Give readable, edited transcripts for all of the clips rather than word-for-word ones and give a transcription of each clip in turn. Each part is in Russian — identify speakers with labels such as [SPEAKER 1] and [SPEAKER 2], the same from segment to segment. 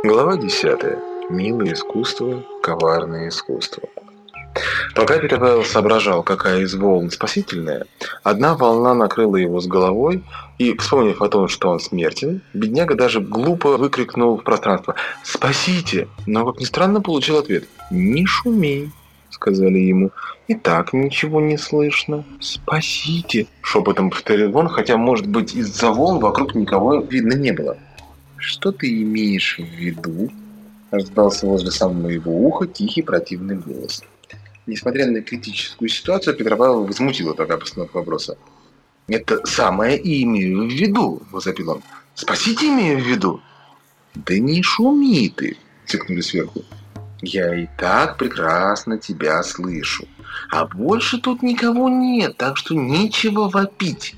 [SPEAKER 1] Глава 10. Милое искусство, коварное искусство. Пока Петр Павел соображал, какая из волн спасительная, одна волна накрыла его с головой, и, вспомнив о том, что он смертен, бедняга даже глупо выкрикнул в пространство «Спасите!», но, как ни странно, получил ответ «Не шумей», сказали ему. «И так ничего не слышно. Спасите!» Шепотом повторил он, хотя, может быть, из-за волн вокруг никого видно не было. «Что ты имеешь в виду?» — раздался возле самого его уха тихий противный голос. Несмотря на критическую ситуацию, Петра Павлова возмутила такая постановка вопроса. «Это самое и имею в виду!» — возопил он. «Спасите, имею в виду!» «Да не шуми ты!» — цикнули сверху. «Я и так прекрасно тебя слышу. А больше тут никого нет, так что нечего вопить.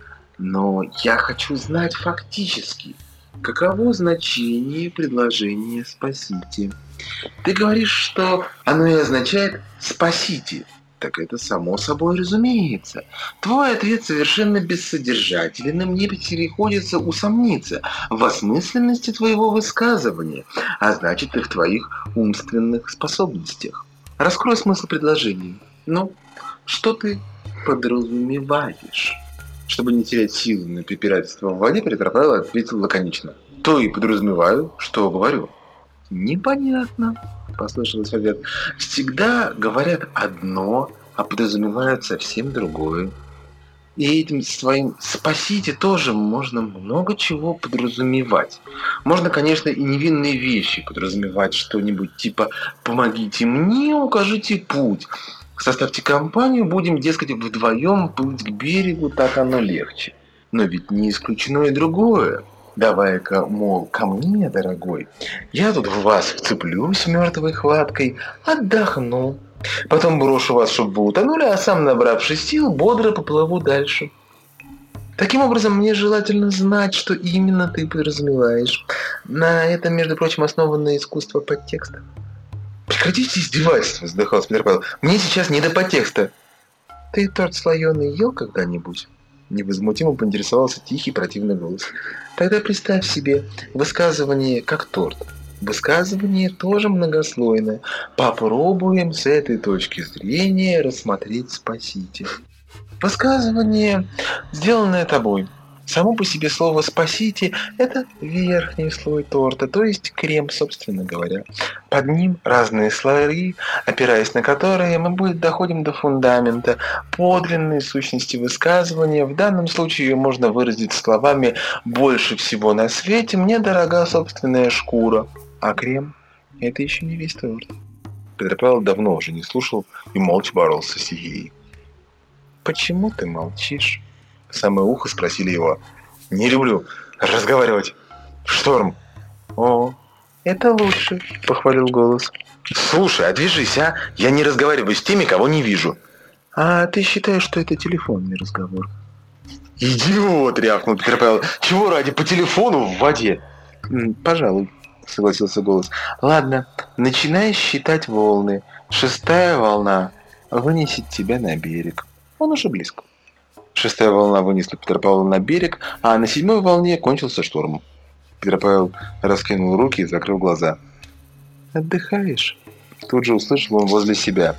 [SPEAKER 1] Но я хочу знать фактически, каково значение предложения «спасите». Ты говоришь, что оно и означает «спасите». Так это само собой разумеется. Твой ответ совершенно бессодержателен, и мне приходится усомниться в осмысленности твоего высказывания, а значит и в твоих умственных способностях. Раскрой смысл предложения. Ну, что ты подразумеваешь? Чтобы не терять силы на препирательство в воде, Петр Павел ответил лаконично. То и подразумеваю, что говорю. Непонятно, послышалось в ответ. Всегда говорят одно, а подразумевают совсем другое. И этим своим «спасите» тоже можно много чего подразумевать. Можно, конечно, и невинные вещи подразумевать, что-нибудь типа «помогите мне, укажите путь». Составьте компанию, будем, дескать, вдвоем плыть к берегу, так оно легче. Но ведь не исключено и другое. Давай-ка, мол, ко мне, дорогой. Я тут в вас вцеплюсь мертвой хваткой, отдохну. Потом брошу вас, чтобы вы утонули, а сам, набравшись сил, бодро поплыву дальше. Таким образом, мне желательно знать, что именно ты подразумеваешь. На этом, между прочим, основано искусство подтекста. «Прекратите издевательство!» – вздыхал Петр Павел. «Мне сейчас не до подтекста!» «Ты торт слоеный ел когда-нибудь?» Невозмутимо поинтересовался тихий противный голос. «Тогда представь себе высказывание как торт. Высказывание тоже многослойное. Попробуем с этой точки зрения рассмотреть «спасите». Высказывание, сделанное тобой. Само по себе слово «спасите» – это верхний слой торта, то есть крем, собственно говоря. Под ним разные слои, опираясь на которые мы доходим до фундамента. Подлинной сущности высказывания в данном случае можно выразить словами «больше всего на свете мне дорога собственная шкура». А крем – это еще не весь торт. Петр Павел давно уже не слушал и молча боролся с идеей. «Почему ты молчишь?» В самое ухо спросили его. «Не люблю разговаривать. Шторм». «О, это лучше», — похвалил голос. «Слушай, отвяжись, а? Я не разговариваю с теми, кого не вижу». «А ты считаешь, что это телефонный разговор?» «Идиот!» — рявкнул Петр Павел. «Чего ради по телефону в воде?» «Пожалуй», — согласился голос. «Ладно, начинай считать волны. 6-я волна вынесет тебя на берег. Он уже близко». 6-я волна вынесла Петра Павла на берег, а на 7-й волне кончился шторм. Петр Павел раскинул руки и закрыл глаза. «Отдыхаешь?» Тут же услышал он возле себя.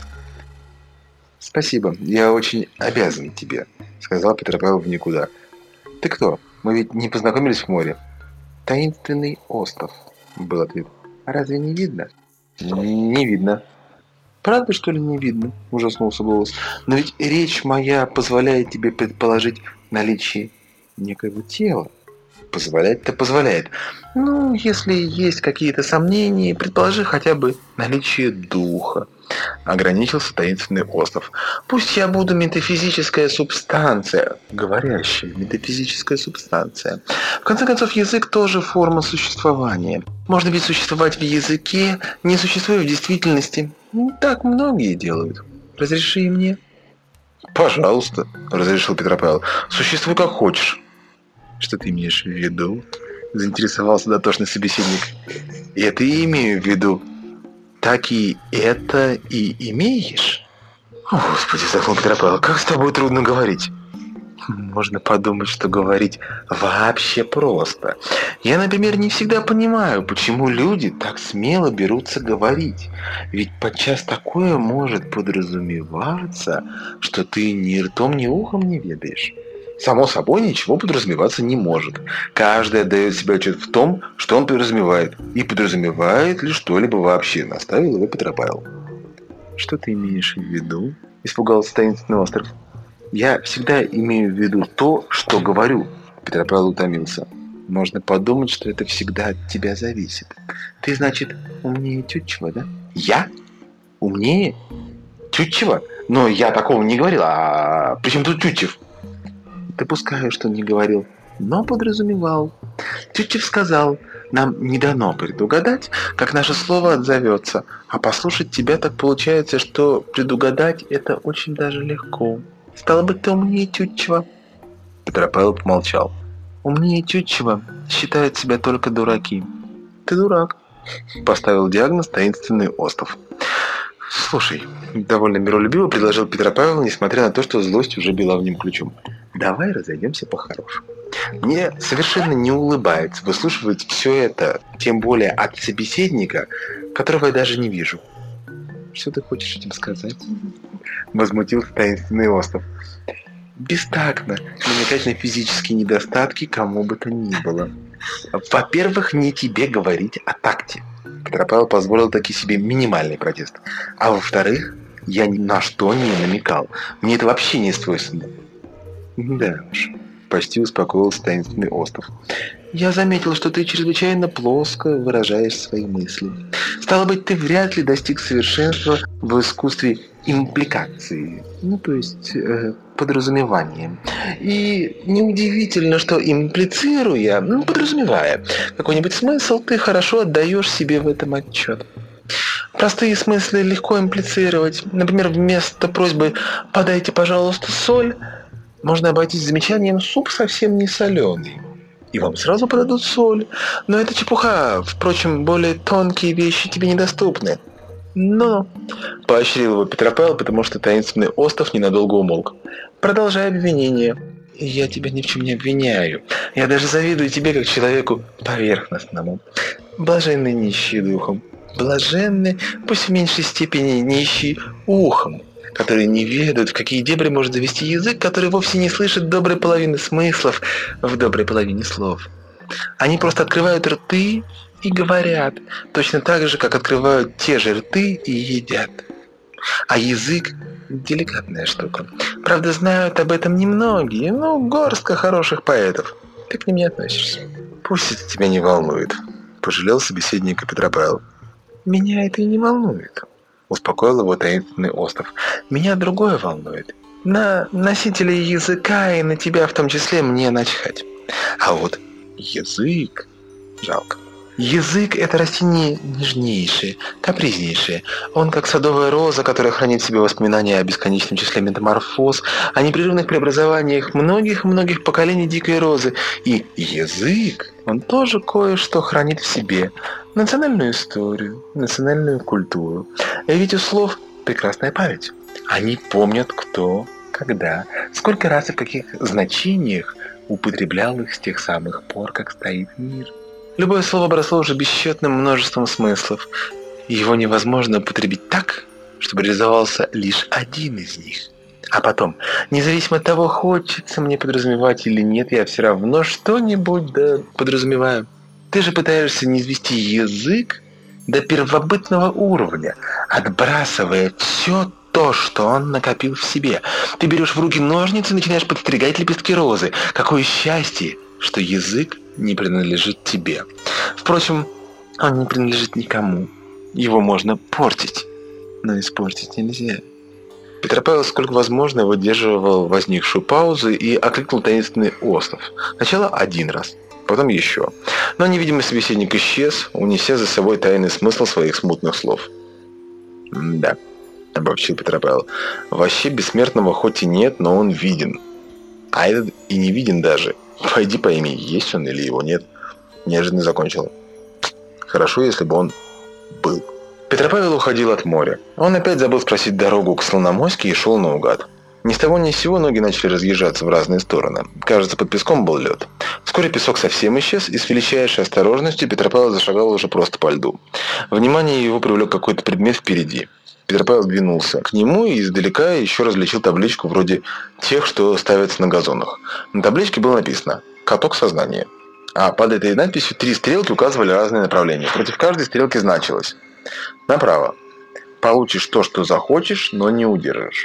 [SPEAKER 1] «Спасибо, я очень обязан тебе», — сказал Петр Павел в никуда. «Ты кто? Мы ведь не познакомились в море». «Таинственный остров», — был ответ. «А разве не видно?» «Не видно». «Правда, что ли, не видно?» – ужаснулся голос. «Но ведь речь моя позволяет тебе предположить наличие некоего тела». «Позволяет-то позволяет. Ну, если есть какие-то сомнения, предположи хотя бы наличие духа». Ограничился таинственный остров. «Пусть я буду метафизическая субстанция, говорящая метафизическая субстанция. В конце концов, язык тоже форма существования. Можно ведь существовать в языке, не существуя в действительности. Так многие делают. Разреши мне». «Пожалуйста», — разрешил Петр Павел. «Существуй как хочешь». «Что ты имеешь в виду?» — заинтересовался дотошный собеседник. «Это и имею в виду». «Так и это и имеешь?» «О, Господи», — вздохнул Петр Павел, — «как с тобой трудно говорить». Можно подумать, что говорить вообще просто. Я, например, не всегда понимаю, почему люди так смело берутся говорить. Ведь подчас такое может подразумеваться, что ты ни ртом, ни ухом не ведаешь. Само собой, ничего подразумеваться не может. Каждый отдает себе отчет в том, что он подразумевает. И подразумевает ли что-либо вообще, наставил его Петропавел. «Что ты имеешь в виду?» – испугался таинственный остров. «Я всегда имею в виду то, что говорю», – Петропавел утомился. «Можно подумать, что это всегда от тебя зависит. Ты, значит, умнее Тютчева, да?» «Я? Умнее? Тютчева? Но я такого не говорил. А при чем тут Тютчев?» «Допускаю, что не говорил, но подразумевал. Тютчев сказал: нам не дано предугадать, как наше слово отзовется, а послушать тебя так получается, что предугадать это очень даже легко. Стало быть, ты умнее Тютчева». Петропавел помолчал. «Умнее Тютчева считают себя только дураки». «Ты дурак», — поставил диагноз таинственный остров. «Слушай», — довольно миролюбиво предложил Петропавел, несмотря на то, что злость уже била в нем ключом. «Давай разойдемся по-хорошему. Мне совершенно не улыбается выслушивать все это, тем более от собеседника, которого я даже не вижу». «Что ты хочешь этим сказать?» — возмутился таинственный остров. «Бестактно намекать на физические недостатки кому бы то ни было. Во-первых, не тебе говорить о такте». Петропавел позволил таки себе минимальный протест. «А во-вторых, я ни на что не намекал. Мне это вообще не свойственно». «Да уж», — почти успокоился таинственный остров. «Я заметил, что ты чрезвычайно плоско выражаешь свои мысли. Стало быть, ты вряд ли достиг совершенства в искусстве импликации, то есть подразумевания. И неудивительно, что имплицируя, подразумевая какой-нибудь смысл, ты хорошо отдаешь себе в этом отчет. Простые смыслы легко имплицировать. Например, вместо просьбы «подайте, пожалуйста, соль» можно обойтись замечанием «суп совсем не соленый». И вам сразу подадут соль. Но это чепуха. Впрочем, более тонкие вещи тебе недоступны. Но, поощрил его Петропавел, потому что таинственный остров ненадолго умолк. Продолжай обвинение. Я тебя ни в чем не обвиняю. Я даже завидую тебе, как человеку поверхностному. Блаженны нищие духом. Блаженны, пусть в меньшей степени нищие ухом, которые не ведают, в какие дебри может завести язык, который вовсе не слышит доброй половины смыслов в доброй половине слов. Они просто открывают рты и говорят, точно так же, как открывают те же рты и едят. А язык – деликатная штука. Правда, знают об этом немногие, но горстка хороших поэтов. Ты к ним не относишься. Пусть это тебя не волнует, пожалел собеседника Петропавел. Меня это и не волнует, успокоил его таинственный остров. Меня другое волнует. На носителей языка и на тебя в том числе мне начхать. А вот язык жалко. Язык – это растение нежнейшее, капризнейшее. Он как садовая роза, которая хранит в себе воспоминания о бесконечном числе метаморфоз, о непрерывных преобразованиях многих поколений дикой розы. И язык, он тоже кое-что хранит в себе. Национальную историю, национальную культуру. И ведь у слов прекрасная память. Они помнят, кто, когда, сколько раз и в каких значениях употреблял их с тех самых пор, как стоит мир. Любое слово обросло уже бесчетным множеством смыслов. Его невозможно употребить так, чтобы реализовался лишь один из них. А потом, независимо от того, хочется мне подразумевать или нет, я все равно что-нибудь подразумеваю. Ты же пытаешься низвести язык до первобытного уровня, отбрасывая все то, что он накопил в себе. Ты берешь в руки ножницы и начинаешь подстригать лепестки розы. Какое счастье, что язык не принадлежит тебе. Впрочем, он не принадлежит никому. Его можно портить, но испортить нельзя. Петропавел, сколько возможно, выдерживал возникшую паузу и окликнул таинственный остров. Сначала один раз, потом еще. Но невидимый собеседник исчез, унеся за собой тайный смысл своих смутных слов. «Да», — обобщил Петропавел, — «вообще бессмертного хоть и нет, но он виден. А этот и не виден даже. Пойди пойми, есть он или его нет». Неожиданно закончил. Хорошо, если бы он был. Петропавел уходил от моря. Он опять забыл спросить дорогу к Слономоське и шел наугад. Ни с того ни с сего ноги начали разъезжаться в разные стороны. Кажется, под песком был лед. Вскоре песок совсем исчез, и с величайшей осторожностью Петр Павел зашагал уже просто по льду. Внимание его привлек какой-то предмет впереди. Петр Павел двинулся к нему и издалека еще различил табличку вроде тех, что ставятся на газонах. На табличке было написано «Каток сознания». А под этой надписью 3 стрелки указывали разные направления. Против каждой стрелки значилось: направо – получишь то, что захочешь, но не удержишь.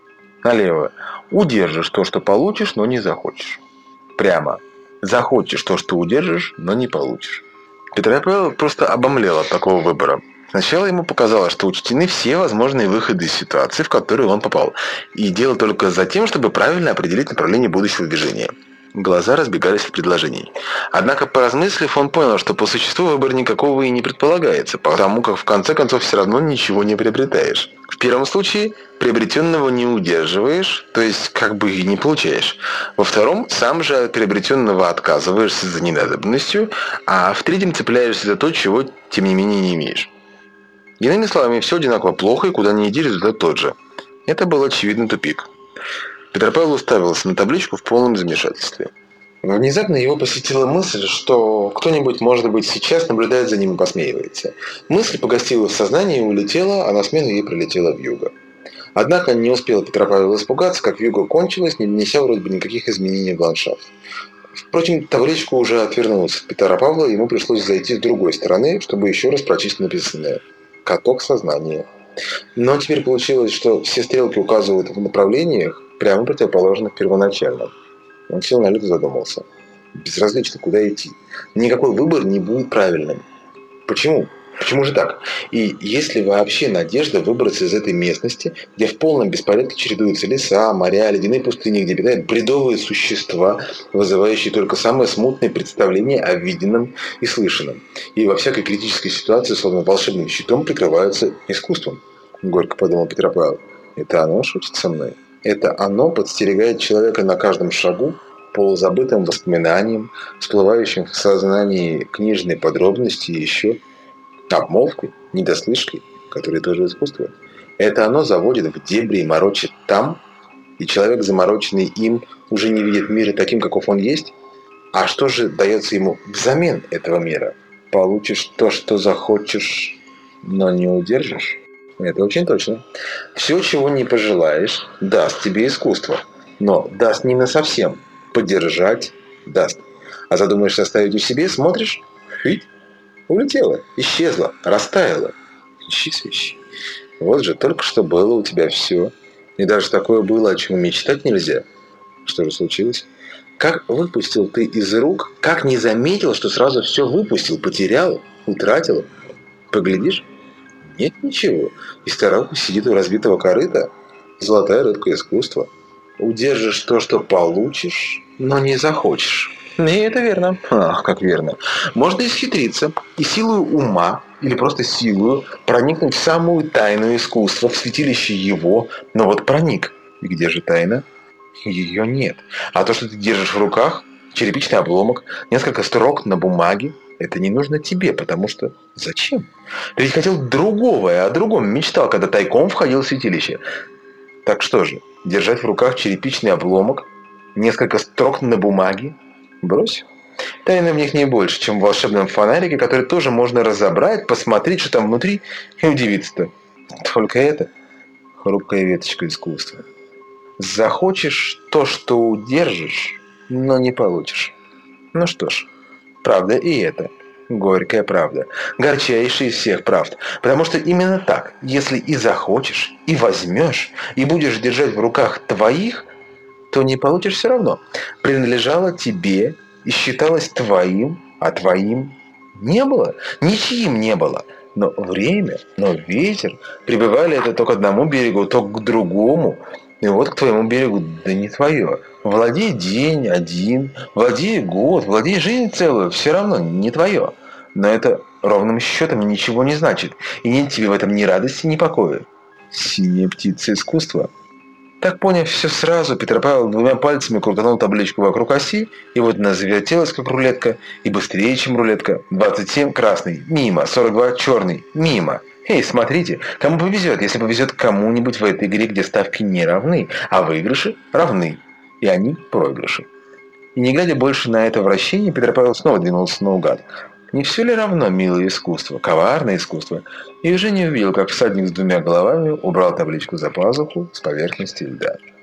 [SPEAKER 1] Налево – удержишь то, что получишь, но не захочешь. Прямо – захочешь то, что удержишь, но не получишь. Петр Павел просто обомлел от такого выбора. Сначала ему показалось, что учтены все возможные выходы из ситуации, в которую он попал, и дело только за тем, чтобы правильно определить направление будущего движения. Глаза разбегались от предложений. Однако, поразмыслив, он понял, что по существу выбора никакого и не предполагается, потому как в конце концов все равно ничего не приобретаешь. В первом случае приобретенного не удерживаешь, то есть как бы и не получаешь. Во втором сам же от приобретенного отказываешься за ненадобностью, а в третьем цепляешься за то, чего тем не менее не имеешь. Иными словами, все одинаково плохо, и куда ни иди, результат тот же. Это был очевидный тупик. Петр Павел уставился на табличку в полном замешательстве. Внезапно его посетила мысль, что кто-нибудь, может быть, сейчас наблюдает за ним и посмеивается. Мысль погостила в сознании и улетела, а на смену ей прилетела вьюга. Однако не успел Петр Павел испугаться, как вьюга кончилась, не внеся вроде бы никаких изменений в ландшафт. Впрочем, табличка уже отвернулась от Петра Павла, и ему пришлось зайти с другой стороны, чтобы еще раз прочесть написанное. «Каток сознания». Но теперь получилось, что все стрелки указывают в направлениях, прямо противоположных первоначальным. Он сел на лед и задумался. Безразлично, куда идти. Никакой выбор не будет правильным. Почему? Почему же так? И есть ли вообще надежда выбраться из этой местности, где в полном беспорядке чередуются леса, моря, ледяные пустыни, где обитают бредовые существа, вызывающие только самые смутные представления о виденном и слышанном, и во всякой критической ситуации, словно волшебным щитом, прикрываются искусством? Горько подумал Петр Павел. Это оно шутит со мной? Это оно подстерегает человека на каждом шагу, полузабытым воспоминанием, всплывающим в сознании книжной подробности и еще обмолвкой, недослышкой, которые тоже искусство. Это оно заводит в дебри и морочит там, и человек, замороченный им, уже не видит мира таким, каков он есть. А что же дается ему взамен этого мира? Получишь то, что захочешь, но не удержишь? Это очень точно. Все, чего не пожелаешь, даст тебе искусство. Но даст не насовсем. Поддержать даст. А задумаешься оставить у себя, смотришь, фить, улетела, исчезла, растаяла. Ищи свищи. Вот же только что было у тебя все. И даже такое было, о чем мечтать нельзя. Что же случилось? Как выпустил ты из рук, как не заметил, что сразу все выпустил, потерял, утратил? Поглядишь? Нет ничего. И старуха сидит у разбитого корыта. Золотая рыбка искусства. Удержишь то, что получишь, но не захочешь. И это верно. Ах, как верно. Можно исхитриться и силою ума, или просто силою, проникнуть в самую тайну искусства, в святилище его. Но вот проник. И где же тайна? Ее нет. А то, что ты держишь в руках, черепичный обломок, несколько строк на бумаге, это не нужно тебе, потому что зачем? Ты ведь хотел другого, и о другом мечтал, когда тайком входил в святилище. Так что же, держать в руках черепичный обломок, несколько строк на бумаге? Брось. Тайны в них не больше, чем в волшебном фонарике, который тоже можно разобрать, посмотреть, что там внутри, и удивиться-то. Только это хрупкая веточка искусства. Захочешь то, что удержишь, но не получишь. Ну что ж, правда и это. Горькая правда. Горчайшая из всех правд. Потому что именно так, если и захочешь, и возьмешь, и будешь держать в руках твоих, то не получишь все равно. Принадлежало тебе и считалось твоим, а твоим не было. Ничьим не было. Но время, но ветер прибывали это то к одному берегу, то к другому. И вот к твоему берегу, да не твое. Владей день один, владей год, владей жизнь целую, все равно не твое. Но это ровным счетом ничего не значит. И нет тебе в этом ни радости, ни покоя. Синяя птица искусства. Так поняв все сразу, Петр Павел двумя пальцами крутанул табличку вокруг оси, и вот она завертелась, как рулетка, и быстрее, чем рулетка. 27 красный, мимо, 42 черный, мимо. Эй, смотрите, кому повезет, если повезет кому-нибудь в этой игре, где ставки не равны, а выигрыши равны, и они проигрыши. И не глядя больше на это вращение, Петр Павел снова двинулся наугад. Не все ли равно милое искусство, коварное искусство? И уже не увидел, как всадник с двумя головами убрал табличку за пазуху с поверхности льда.